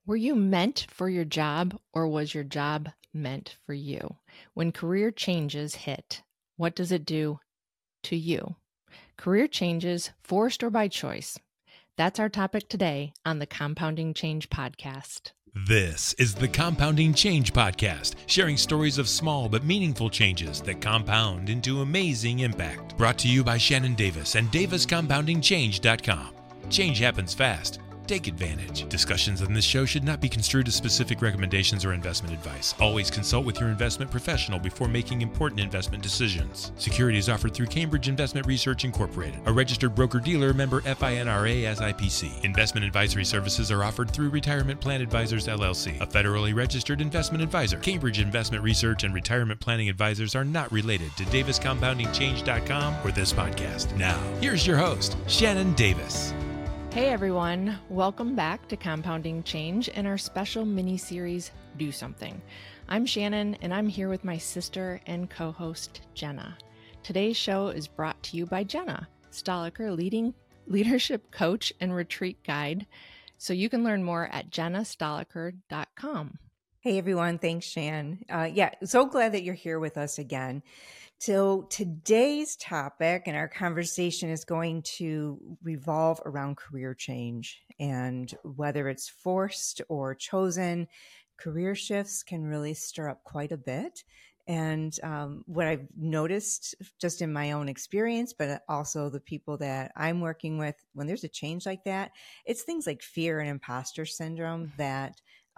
Were you meant for your job or was your job meant for you? When career changes hit, what does it do to you? Career changes, forced or by choice. That's our topic today on the Compounding Change podcast. This is the Compounding Change Podcast, sharing stories of small but meaningful changes that compound into amazing impact. Brought to you by Shannon Davis and DavisCompoundingChange.com. Change happens fast. Take advantage. Discussions on this show should not be construed as specific recommendations or investment advice. Always consult with your investment professional before making important investment decisions. Securities offered through Cambridge Investment Research Incorporated, a registered broker-dealer, member FINRA SIPC. Investment advisory services are offered through Retirement Plan Advisors LLC, a federally registered investment advisor. Cambridge Investment Research and Retirement Planning Advisors are not related to DavisCompoundingChange.com or this podcast. Now, here's your host, Shannon Davis. Hey everyone, welcome back to Compounding Change and our special mini-series, Do Something. I'm Shannon and I'm here with my sister and co-host, Jenna. Today's show is brought to you by Jenna Stoliker, leadership coach and retreat guide. So you can learn more at jennastoliker.com. Hey everyone, thanks Shan. So glad that you're here with us again. So today's topic and our conversation is going to revolve around career change, and whether it's forced or chosen, career shifts can really stir up quite a bit. And what I've noticed just in my own experience, but also the people that I'm working with, when there's a change like that, it's things like fear and imposter syndrome that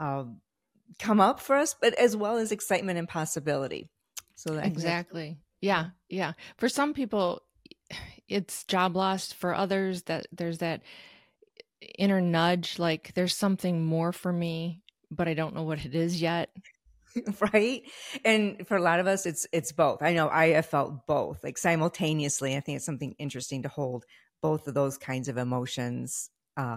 come up for us, but as well as excitement and possibility. So Exactly. Yeah. For some people, it's job loss. For others, that there's that inner nudge, like there's something more for me, but I don't know what it is yet. Right. And for a lot of us, it's both. I know I have felt both, like simultaneously. I think it's something interesting to hold both of those kinds of emotions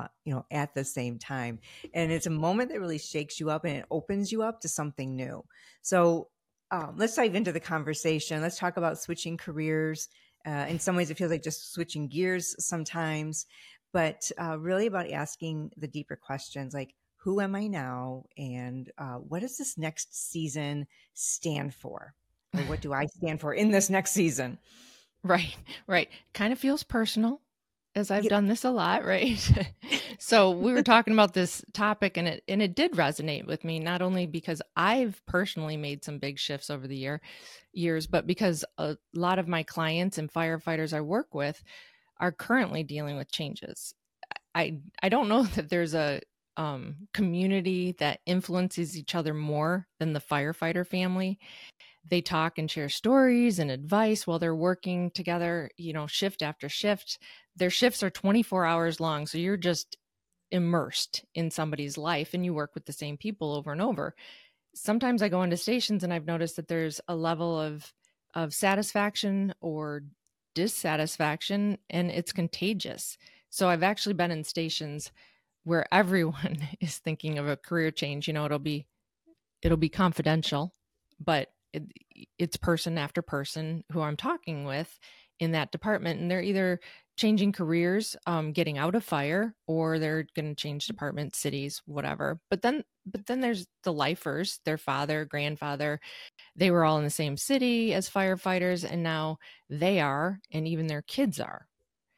at the same time. And it's a moment that really shakes you up and it opens you up to something new. So let's dive into the conversation. Let's talk about switching careers. In some ways, it feels like just switching gears sometimes, but really about asking the deeper questions like, who am I now? And what does this next season stand for? Or what do I stand for in this next season? Right. Kind of feels personal, as I've done this a lot, right? So we were talking about this topic and it did resonate with me, not only because I've personally made some big shifts over the years, but because a lot of my clients and firefighters I work with are currently dealing with changes. I don't know that there's a community that influences each other more than the firefighter family. They talk and share stories and advice while they're working together, shift after shift. Their shifts are 24 hours long. So you're just immersed in somebody's life and you work with the same people over and over. Sometimes I go into stations and I've noticed that there's a level of satisfaction or dissatisfaction, and it's contagious. So I've actually been in stations where everyone is thinking of a career change. It'll be confidential, but it's person after person who I'm talking with in that department, and they're either changing careers, getting out of fire, or they're going to change departments, cities, whatever. But then there's the lifers, their father, grandfather, they were all in the same city as firefighters, and now they are, and even their kids are.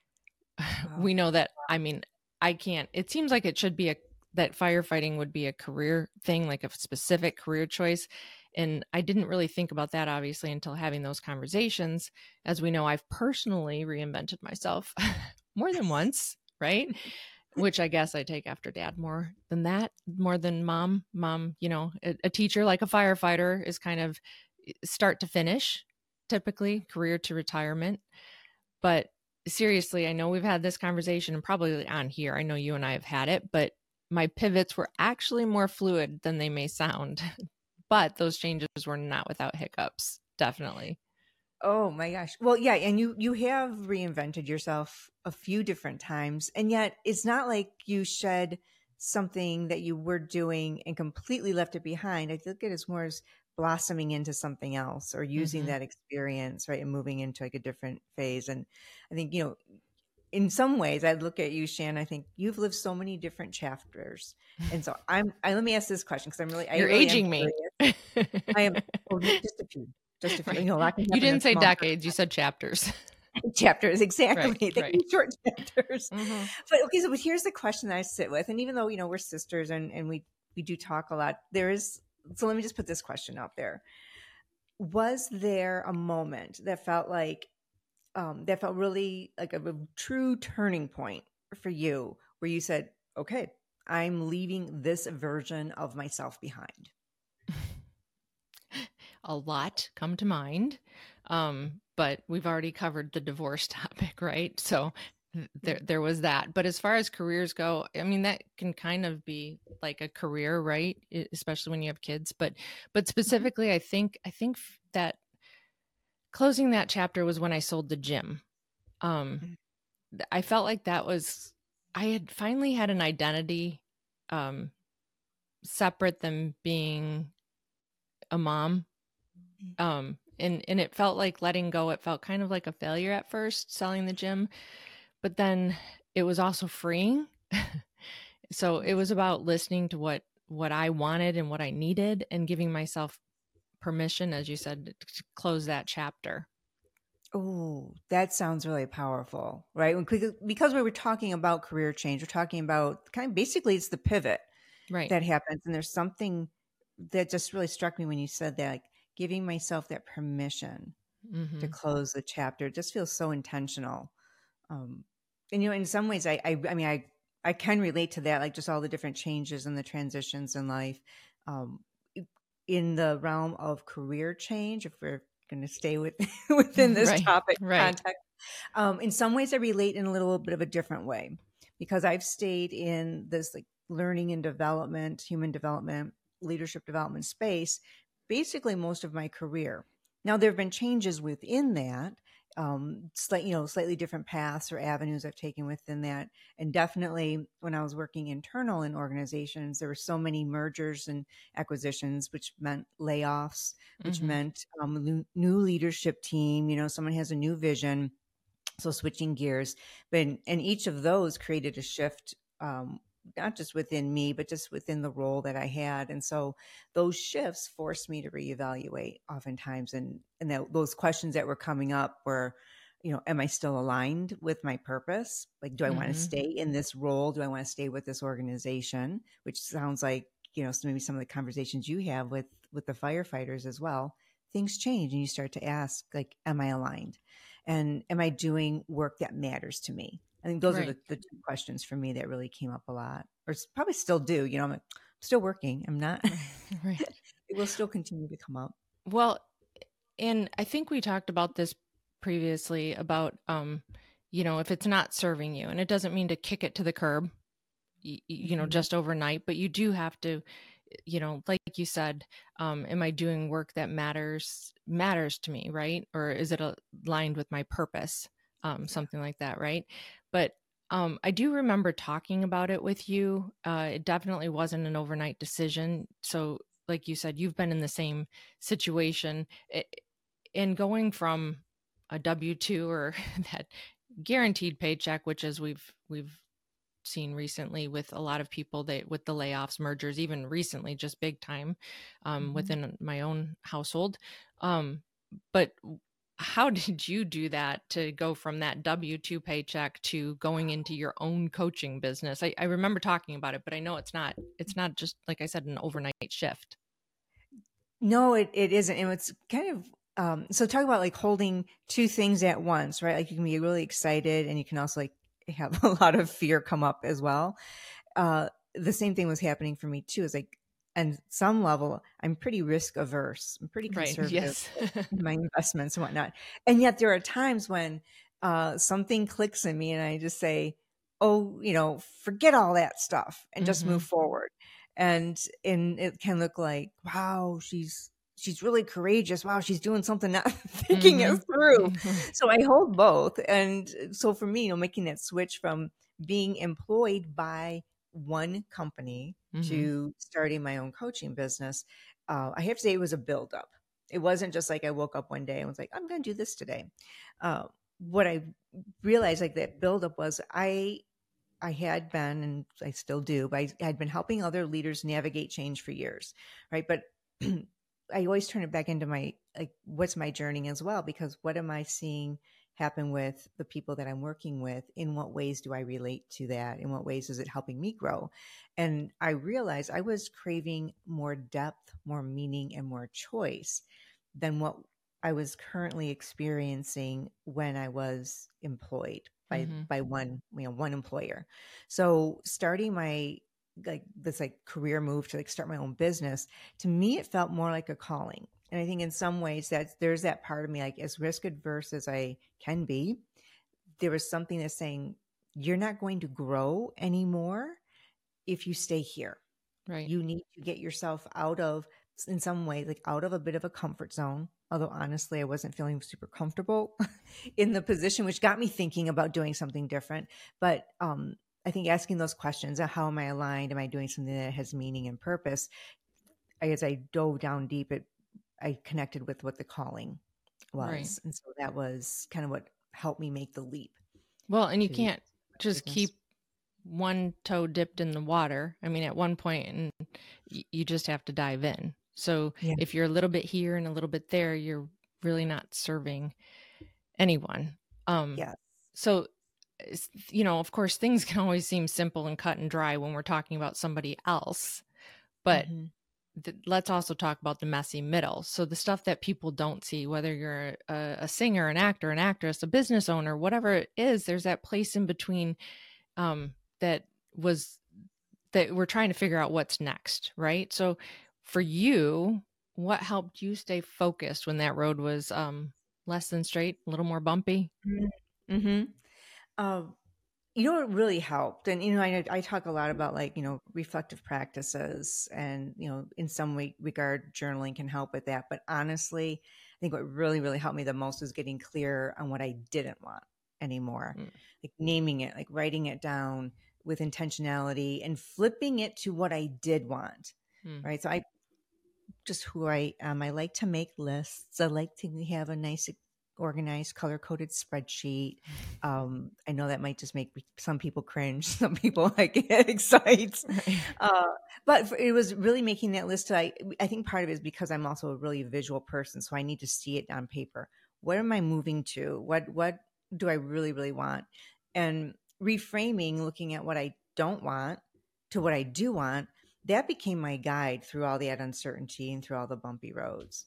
Wow. We know that. I can't. It seems like it should be that firefighting would be a career thing, like a specific career choice. And I didn't really think about that, obviously, until having those conversations. As we know, I've personally reinvented myself more than once, right? Which I guess I take after dad more than mom. Mom, a teacher like a firefighter is kind of start to finish, typically career to retirement. But seriously, I know we've had this conversation and probably on here, I know you and I have had it, but my pivots were actually more fluid than they may sound. But those changes were not without hiccups, definitely. Oh my gosh. Well, yeah. And you have reinvented yourself a few different times. And yet it's not like you shed something that you were doing and completely left it behind. I look at it as more as blossoming into something else or using that experience, right, and moving into like a different phase. And I think, in some ways, I look at you, Shan, I think you've lived so many different chapters. And so let me ask this question because I You're really am aging me. curious. I am, just a few, Right. you know, a lot can You happen in didn't a say small decades, you said chapters. chapters. Exactly. Right, They can right. be short chapters. Mm-hmm. But okay, so here's the question that I sit with. And even though, you know, we're sisters and we do talk a lot, so let me just put this question out there. Was there a moment that felt really like a true turning point for you where you said, okay, I'm leaving this version of myself behind? A lot come to mind. But we've already covered the divorce topic, right? So there was that. But as far as careers go, I mean, that can kind of be like a career, right? Especially when you have kids. But specifically, I think that closing that chapter was when I sold the gym. Um, I felt like I had finally had an identity, um, separate than being a mom. And it felt like letting go. It felt kind of like a failure at first, selling the gym, but then it was also freeing. So it was about listening to what I wanted and what I needed, and giving myself permission, as you said, to close that chapter. Oh, that sounds really powerful, right? Because we were talking about career change, we're talking about kind of basically it's the pivot Right. that happens. And there's something that just really struck me when you said that, like giving myself that permission to Mm-hmm. close the chapter. It just feels so intentional. Um, and, you know, in some ways, I can relate to that, like just all the different changes and the transitions in life. Um, in the realm of career change, if we're going to stay within this Right. topic Right. context, in some ways, I relate in a little bit of a different way because I've stayed in this like learning and development, human development, leadership development space, basically most of my career. Now, there have been changes within that, slightly different paths or avenues I've taken within that. And definitely when I was working internal in organizations, there were so many mergers and acquisitions, which meant layoffs, which Mm-hmm. meant new leadership team. You know, someone has a new vision. So switching gears, and each of those created a shift, not just within me, but just within the role that I had. And so those shifts forced me to reevaluate oftentimes. And those questions that were coming up were, you know, am I still aligned with my purpose? Like, do I want to Mm-hmm. stay in this role? Do I want to stay with this organization? Which sounds like, you know, maybe some of the conversations you have with the firefighters as well. Things change and you start to ask, like, am I aligned? And am I doing work that matters to me? I think those are Right. the two questions for me that really came up a lot, or probably still do. You know, I'm still working. I'm not. Right. It will still continue to come up. Well, and I think we talked about this previously about, if it's not serving you, and it doesn't mean to kick it to the curb, Mhm. just overnight, but you do have to, like you said, am I doing work that matters to me, right? Or is it aligned with my purpose? Something like that, right? But I do remember talking about it with you. It definitely wasn't an overnight decision. So, like you said, you've been in the same situation. In going from a W-2 or that guaranteed paycheck, which as we've seen recently with a lot of people with the layoffs, mergers, even recently, just big time, Mhm. within my own household. But how did you do that to go from that W-2 paycheck to going into your own coaching business? I remember talking about it, but I know it's not just, like I said, an overnight shift. No, it isn't. And it's kind of so talk about like holding two things at once, right? Like you can be really excited and you can also like have a lot of fear come up as well. The same thing was happening for me too. Is like, and some level, I'm pretty risk averse. I'm pretty Right. conservative Yes. in my investments and whatnot. And yet there are times when something clicks in me and I just say, oh, you know, forget all that stuff and just Mm-hmm. move forward. And it can look like, wow, she's really courageous. Wow, she's doing something, not thinking it through. Mm-hmm. So I hold both. And so for me, you know, making that switch from being employed by one company Mm-hmm. to starting my own coaching business, I have to say it was a buildup. It wasn't just like I woke up one day and was like, I'm going to do this today. Uh, what I realized, like that buildup was I had been, and I still do, but I had been helping other leaders navigate change for years, right? But I always turn it back into my, like, what's my journey as well? Because what am I seeing happen with the people that I'm working with? In what ways do I relate to that? In what ways is it helping me grow? And I realized I was craving more depth, more meaning, and more choice than what I was currently experiencing when I was employed by one, one employer. So starting my, like, this like career move to like start my own business, to me it felt more like a calling. And I think in some ways that there's that part of me, like as risk adverse as I can be, there was something that's saying you're not going to grow anymore if you stay here. Right. You need to get yourself out of, in some way, like out of a bit of a comfort zone. Although honestly, I wasn't feeling super comfortable in the position, which got me thinking about doing something different. But I think asking those questions, how am I aligned? Am I doing something that has meaning and purpose? As I dove down deep, I connected with what the calling was. Right. And so that was kind of what helped me make the leap. Well, and you can't just keep one toe dipped in the water. I mean, at one point, and you just have to dive in. So if you're a little bit here and a little bit there, you're really not serving anyone. So, you know, of course, things can always seem simple and cut and dry when we're talking about somebody else, but let's also talk about the messy middle. So the stuff that people don't see, whether you're a singer, an actor, an actress, a business owner, whatever it is, there's that place in between that we're trying to figure out what's next, right? So for you, what helped you stay focused when that road was less than straight, a little more bumpy? You know, what really helped, and you know, I talk a lot about, like, you know, reflective practices, and you know, in some regard, journaling can help with that. But honestly, I think what really, really helped me the most was getting clear on what I didn't want anymore, like naming it, like writing it down with intentionality, and flipping it to what I did want. Right. So just who I am. I like to make lists. I like to have a nice, organized, color-coded spreadsheet. I know that might just make some people cringe. Some people like get excited. But it was really making that list. I think part of it is because I'm also a really visual person, so I need to see it on paper. What am I moving to? What do I really, really want? And reframing, looking at what I don't want to what I do want, that became my guide through all that uncertainty and through all the bumpy roads.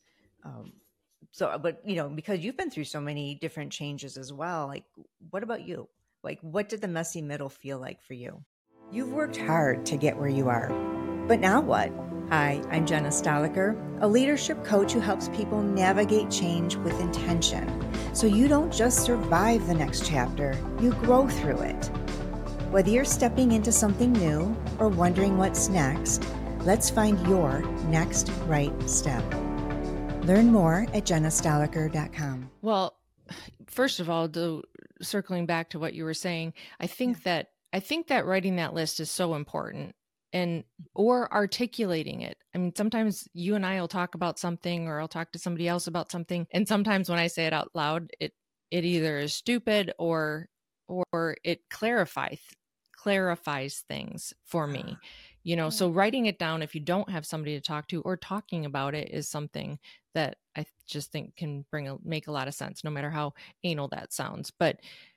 So, but you know, because you've been through so many different changes as well, like, what about you? Like, what did the messy middle feel like for you? You've worked hard to get where you are, but now what? Hi, I'm Jenna Stoliker, a leadership coach who helps people navigate change with intention. So you don't just survive the next chapter, you grow through it. Whether you're stepping into something new or wondering what's next, let's find your next right step. Learn more at jennastoliker.com. Well, first of all, circling back to what you were saying, I think that writing that list is so important, or articulating it. I mean, sometimes you and I will talk about something, or I'll talk to somebody else about something, and sometimes when I say it out loud, it either is stupid or it clarifies things for me. You know, so writing it down, if you don't have somebody to talk to, or talking about it, is something that I just think can make a lot of sense, no matter how anal that sounds. But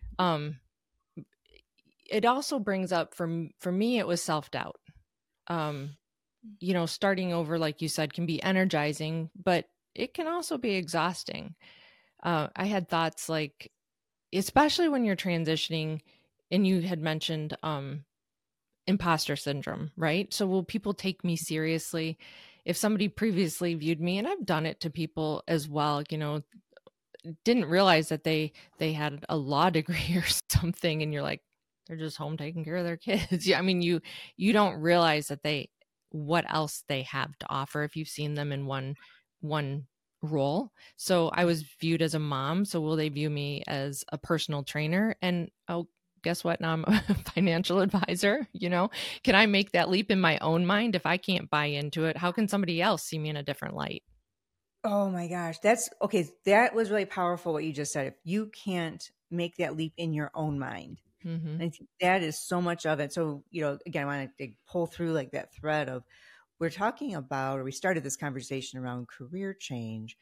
it also brings up, for me, it was self-doubt. You know, starting over, like you said, can be energizing, but it can also be exhausting. I had thoughts like, especially when you're transitioning, and you had mentioned imposter syndrome, right? So will people take me seriously? If somebody previously viewed me, and I've done it to people as well, you know, didn't realize that they had a law degree or something, and you're like, they're just home taking care of their kids. I mean, you don't realize that what else they have to offer if you've seen them in one role. So I was viewed as a mom. So will they view me as a personal trainer? And guess what? Now I'm a financial advisor. You know, can I make that leap in my own mind? If I can't buy into it, how can somebody else see me in a different light? Oh my gosh. That's okay. That was really powerful what you just said. If you can't make that leap in your own mind. Mm-hmm. And I think that is so much of it. So, again, I want to pull through like that thread of we're talking about, or we started this conversation around career change.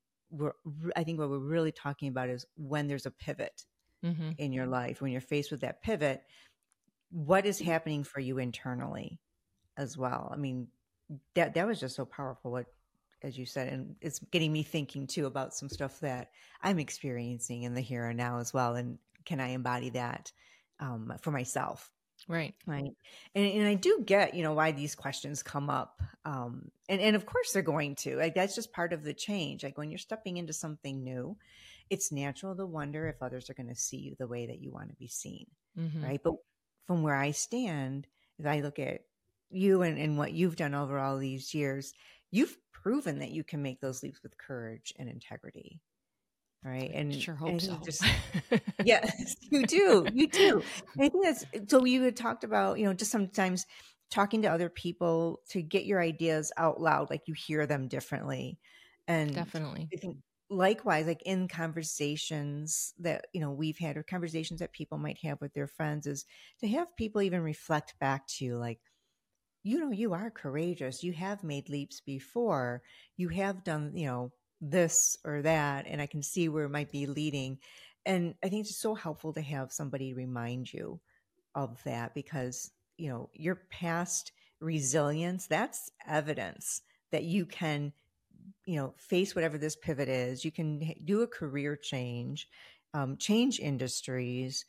I think what we're really talking about is when there's a pivot Mm-hmm. in your life, when you're faced with that pivot, what is happening for you internally as well. I mean, that was just so powerful, what, as you said, and it's getting me thinking too about some stuff that I'm experiencing in the here and now as well. And can I embody that for myself? Right. Right. And I do get, why these questions come up. And of course they're going to. Like, that's just part of the change. Like, when you're stepping into something new, it's natural to wonder if others are going to see you the way that you want to be seen. Mm-hmm. Right. But from where I stand, as I look at you and what you've done over all these years, you've proven that you can make those leaps with courage and integrity. Right. And Sure I hope so. think just, yes, you do. You do. And I think that's, so you had talked about, just sometimes talking to other people to get your ideas out loud, like you hear them differently. And Definitely. I think likewise, like in conversations that, we've had, or conversations that people might have with their friends, is to have people even reflect back to you, like, you are courageous. You have made leaps before. You have done, this or that, and I can see where it might be leading. And I think it's just so helpful to have somebody remind you of that, because, your past resilience, that's evidence that you can, face whatever this pivot is. You can do a career change, change industries,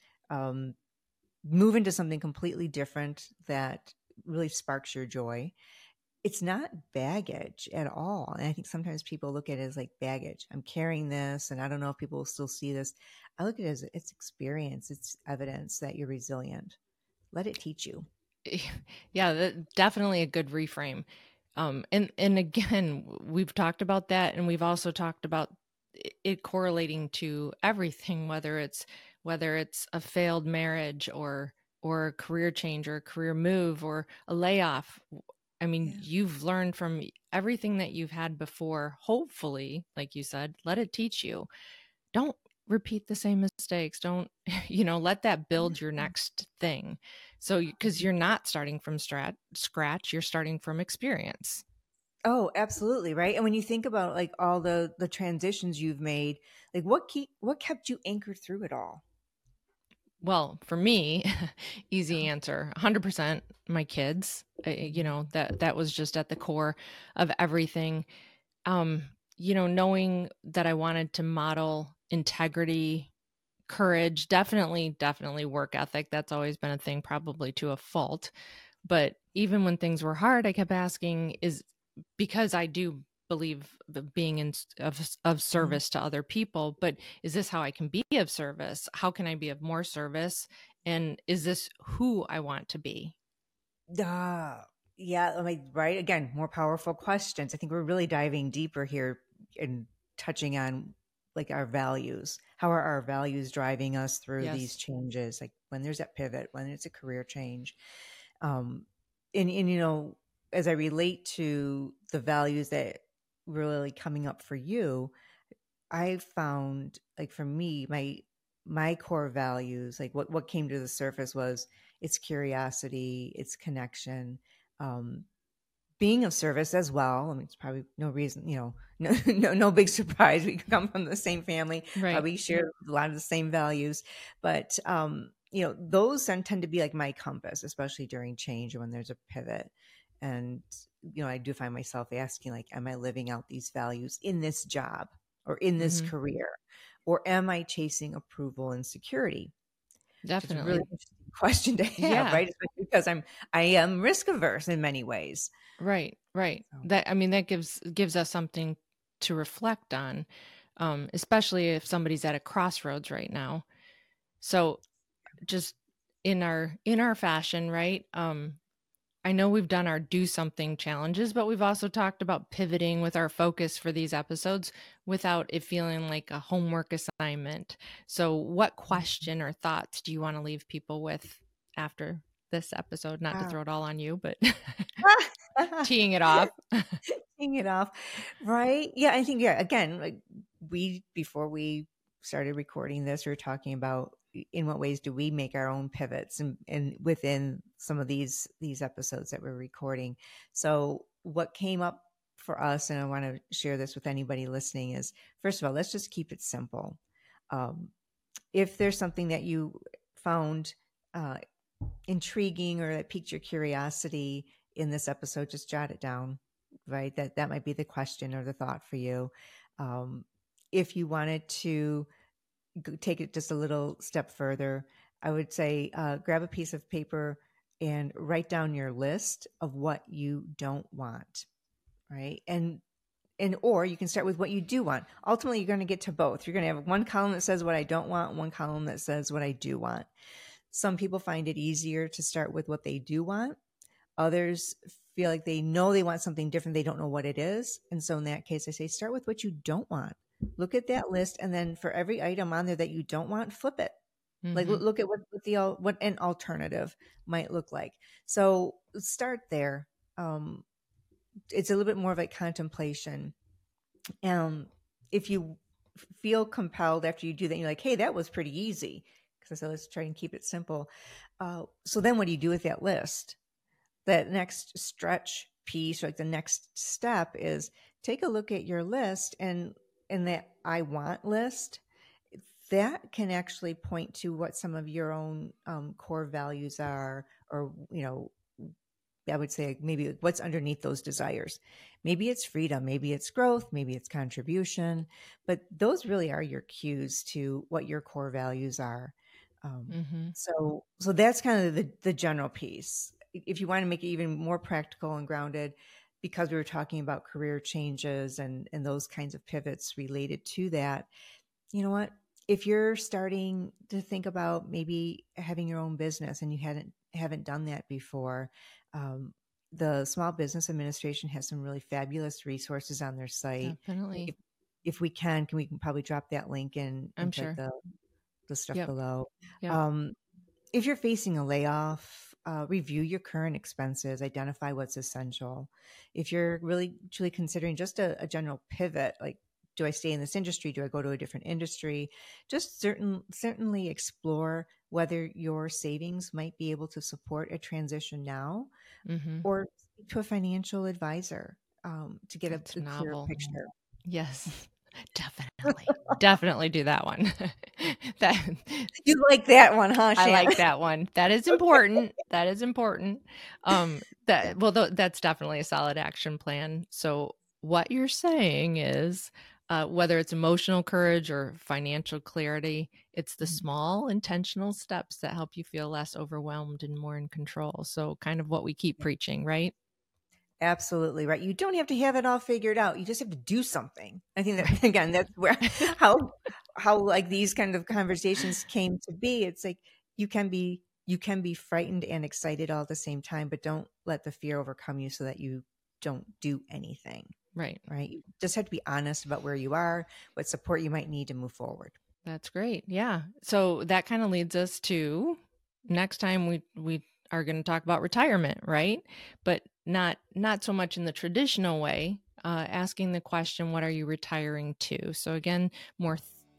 move into something completely different that really sparks your joy. It's not baggage at all. And I think sometimes people look at it as like baggage. I'm carrying this, and I don't know if people will still see this. I look at it as it's experience. It's evidence that you're resilient. Let it teach you. Yeah, definitely a good reframe. And again, we've talked about that, and we've also talked about it correlating to everything, whether it's a failed marriage or a career change or a career move or a layoff. I mean, Yeah. you've learned from everything that you've had before. Hopefully, like you said, let it teach you. Don't repeat the same mistakes. Don't, let that build your next thing. So, because you're not starting from scratch, you're starting from experience. Oh, absolutely. Right. And when you think about like all the transitions you've made, like what kept you anchored through it all? Well, for me, easy answer, 100% my kids. That was just at the core of everything. Knowing that I wanted to model integrity, courage, definitely work ethic. That's always been a thing, probably to a fault. But even when things were hard, I kept asking, is because I do believe being of service to other people, but is this how I can be of service? How can I be of more service? And is this who I want to be? Yeah, right. Again, more powerful questions. I think we're really diving deeper here and touching on like our values. How are our values driving us through these Yes. changes? Like when there's that pivot, when it's a career change. Um, and as I relate to the values that really coming up for you, I found like for me, my core values, like what came to the surface was it's curiosity, it's connection, um, being of service as well. I mean, it's probably no reason, no big surprise. We come from the same family, Right. probably share a lot of the same values, but those tend to be like my compass, especially during change or when there's a pivot. And I do find myself asking, like, am I living out these values in this job or in this Mm-hmm. career, or am I chasing approval and security? It's a really Definitely. interesting question to have, Yeah. right? Especially because I am risk averse in many ways. Right. So, That gives us something to reflect on, especially if somebody's at a crossroads right now. So just in our fashion, right? I know we've done our do something challenges, but we've also talked about pivoting with our focus for these episodes without it feeling like a homework assignment. So what question or thoughts do you want to leave people with after this episode? Not to wow. throw it all on you, but teeing it off. Taking it off. Right. Yeah. I think, yeah, again, like before we started recording this, we were talking about in what ways do we make our own pivots and within some of these episodes that we're recording. So what came up for us, and I want to share this with anybody listening, is first of all, let's just keep it simple. If there's something that you found intriguing or that piqued your curiosity in this episode, just jot it down, right? That might be the question or the thought for you. If you wanted to take it just a little step further, I would say grab a piece of paper and write down your list of what you don't want, right? And or you can start with what you do want. Ultimately, you're going to get to both. You're going to have one column that says what I don't want, one column that says what I do want. Some people find it easier to start with what they do want. Others feel like they know they want something different. They don't know what it is. And so in that case, I say, start with what you don't want. Look at that list. And then for every item on there that you don't want, flip it. Mm-hmm. Like look at what an alternative might look like. So start there. It's a little bit more of a contemplation. If you feel compelled after you do that, you're like, hey, that was pretty easy. Because I said, let's try and keep it simple. So then what do you do with that list? That next stretch piece, like the next step, is take a look at your list, and in that I want list, that can actually point to what some of your own core values are, or, I would say maybe what's underneath those desires. Maybe it's freedom, maybe it's growth, maybe it's contribution, but those really are your cues to what your core values are. So that's kind of the general piece. If you want to make it even more practical and grounded, because we were talking about career changes and those kinds of pivots related to that, you know what? If you're starting to think about maybe having your own business and you haven't done that before, the Small Business Administration has some really fabulous resources on their site. Definitely. If we can probably drop that link in. I'm sure. The stuff below. Yep. If you're facing a layoff, review your current expenses, identify what's essential. If you're really truly considering just a general pivot, like, do I stay in this industry? Do I go to a different industry? Just certainly explore whether your savings might be able to support a transition now, or speak to a financial advisor to get a clear picture. Yes. Definitely do that one. You like that one, huh, Shannon? I like that one. That is important. That is important. That's definitely a solid action plan. So what you're saying is, whether it's emotional courage or financial clarity, it's the small intentional steps that help you feel less overwhelmed and more in control. So kind of what we keep preaching, right? Absolutely right. You don't have to have it all figured out. You just have to do something. I think that, again, that's where how like these kind of conversations came to be. It's like you can be frightened and excited all at the same time, but don't let the fear overcome you so that you don't do anything. Right. You just have to be honest about where you are, what support you might need to move forward. That's great. Yeah. So that kind of leads us to next time we are going to talk about retirement, right? But not so much in the traditional way, asking the question, what are you retiring to? So again, more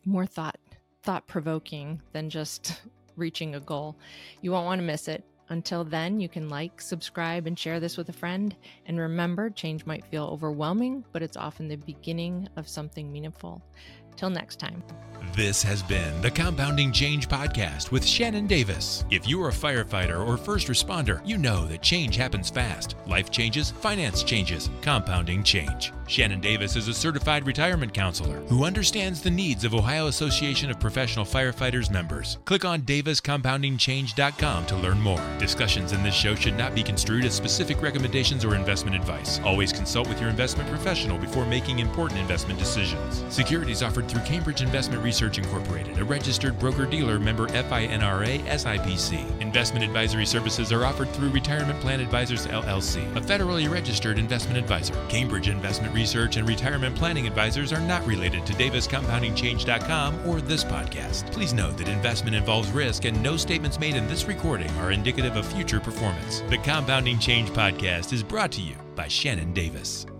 thought-provoking than just reaching a goal. You won't want to miss it. Until then, you can like, subscribe, and share this with a friend. And remember, change might feel overwhelming, but it's often the beginning of something meaningful. Till next time. This has been the Compounding Change Podcast with Shannon Davis. If you are a firefighter or first responder, you know that change happens fast. Life changes, finance changes, compounding change. Shannon Davis is a certified retirement counselor who understands the needs of Ohio Association of Professional Firefighters members. Click on daviscompoundingchange.com to learn more. Discussions in this show should not be construed as specific recommendations or investment advice. Always consult with your investment professional before making important investment decisions. Securities offered through Cambridge Investment Research Incorporated, a registered broker-dealer member FINRA SIPC. Investment advisory services are offered through Retirement Plan Advisors LLC, a federally registered investment advisor. Cambridge Investment Research and Retirement Planning Advisors are not related to daviscompoundingchange.com or this podcast. Please note that investment involves risk and no statements made in this recording are indicative of future performance. The Compounding Change Podcast is brought to you by Shannon Davis.